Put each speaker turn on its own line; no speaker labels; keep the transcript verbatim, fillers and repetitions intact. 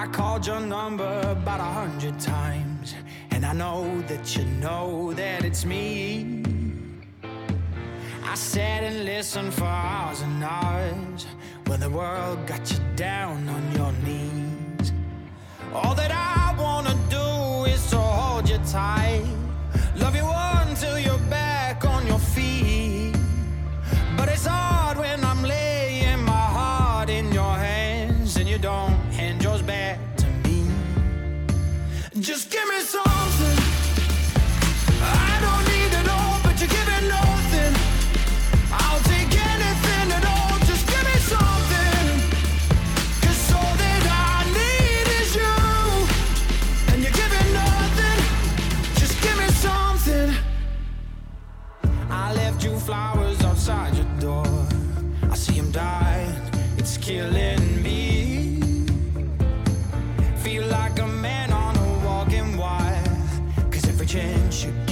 I called your number about a hundred times, and I know that you know that it's me. I sat and listened for hours and hours when the world got you down on your knees. All that I wanna do is to hold you tight, love you until you're back on your feet. But it's hard when I'm laying my heart in your hands and you don't hand yours back to me. Just give me something. I don't need it all, but you give it nothing. I'll take anything at all. Just give me something, 'cause all that I need is you, and you give it nothing. Just give me something. I left you flowers outside your door. I see them dying, it's killing me. Feel like a man on a walking wire, 'cause every chance you